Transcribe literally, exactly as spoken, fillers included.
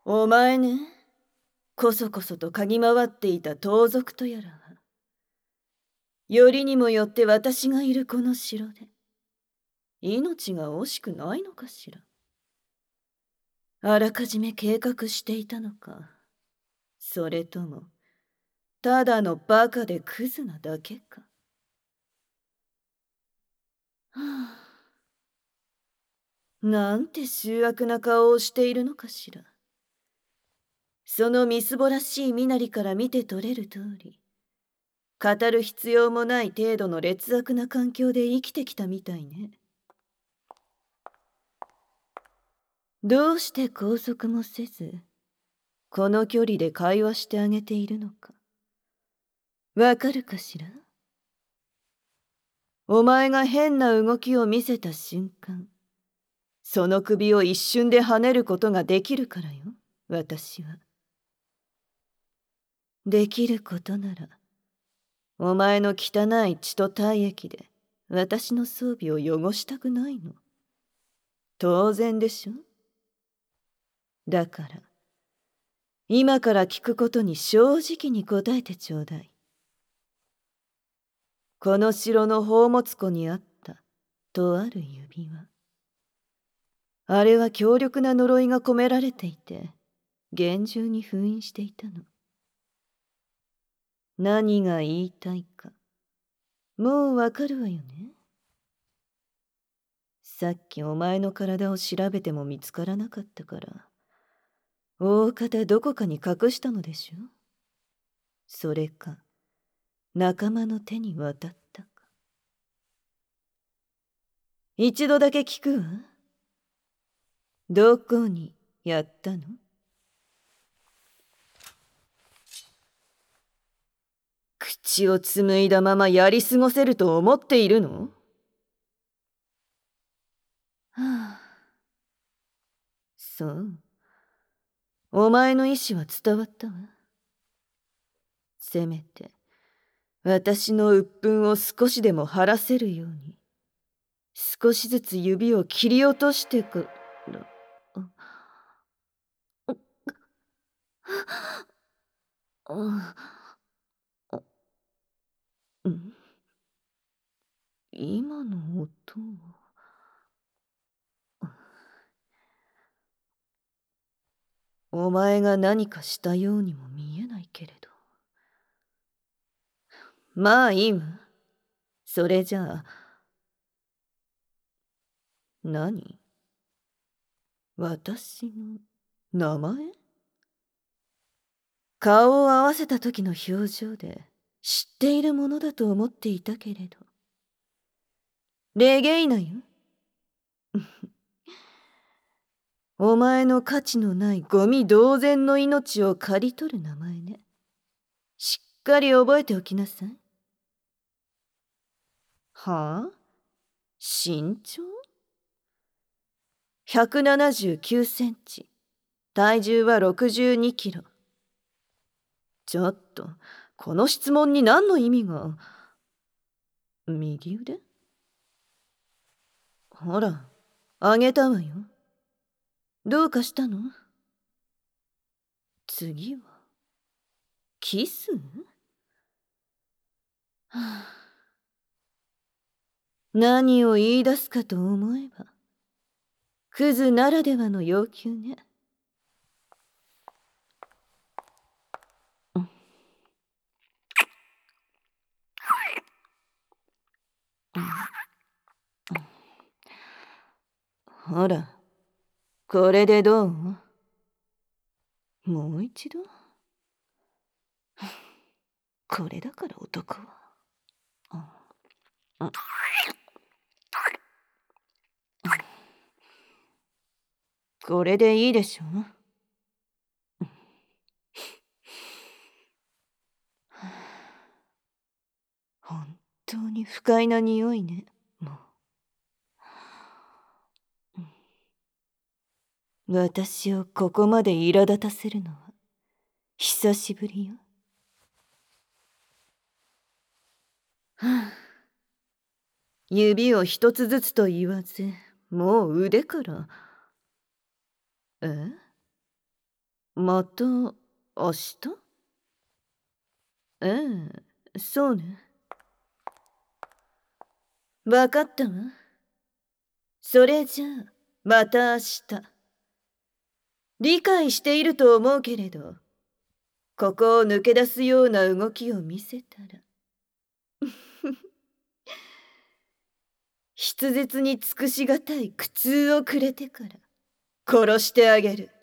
お前ね、こそこそと嗅ぎ回っていた盗賊とやらは、よりにもよって私がいるこの城で、命が惜しくないのかしら。あらかじめ計画していたのか、それとも、ただのバカでクズなだけか。はあ、なんて醜悪な顔をしているのかしら。そのみすぼらしい身なりから見て取れる通り、語る必要もない程度の劣悪な環境で生きてきたみたいね。どうして拘束もせず、この距離で会話してあげているのか。わかるかしら？お前が変な動きを見せた瞬間、その首を一瞬で跳ねることができるからよ、私は。できることなら、お前の汚い血と体液で私の装備を汚したくないの。当然でしょ？だから、今から聞くことに正直に答えてちょうだい。この城の宝物庫にあったとある指輪。あれは強力な呪いが込められていて、厳重に封印していたの。何が言いたいか、もうわかるわよね。さっきお前の体を調べても見つからなかったから、大方どこかに隠したのでしょ。それか、仲間の手に渡ったか。一度だけ聞くわ。どこにやったの？口を紡いだままやり過ごせると思っているの？はあ、そう。お前の意志は伝わったわ。せめて、私の鬱憤を少しでも晴らせるように、少しずつ指を切り落としてくる。ん？今の音は。お前が何かしたようにも見えないけれど。まあいいわ。それじゃあ。何？私の名前？顔を合わせた時の表情で知っているものだと思っていたけれど。レゲイナよ。お前の価値のないゴミ同然の命を刈り取る名前ね。しっかり覚えておきなさい。はあ？身長？ひゃくななじゅうきゅうセンチ。体重はろくじゅうにキロ。ちょっと、この質問に何の意味が。右腕？ほら、あげたわよ。どうかしたの？次は、キス？はあ、何を言い出すかと思えば、クズならではの要求ね。ほら、これでどう？もう一度？これだから男は。これでいいでしょ？本当に不快な匂いね、もう。私をここまで苛立たせるのは久しぶりよ。はあ、指を一つずつと言わず、もう腕から。え？ また明日？ええ、そうね。わかったわ。それじゃあまた明日。理解していると思うけれど、ここを抜け出すような動きを見せたら筆舌に尽くしがたい苦痛をくれてから殺してあげる。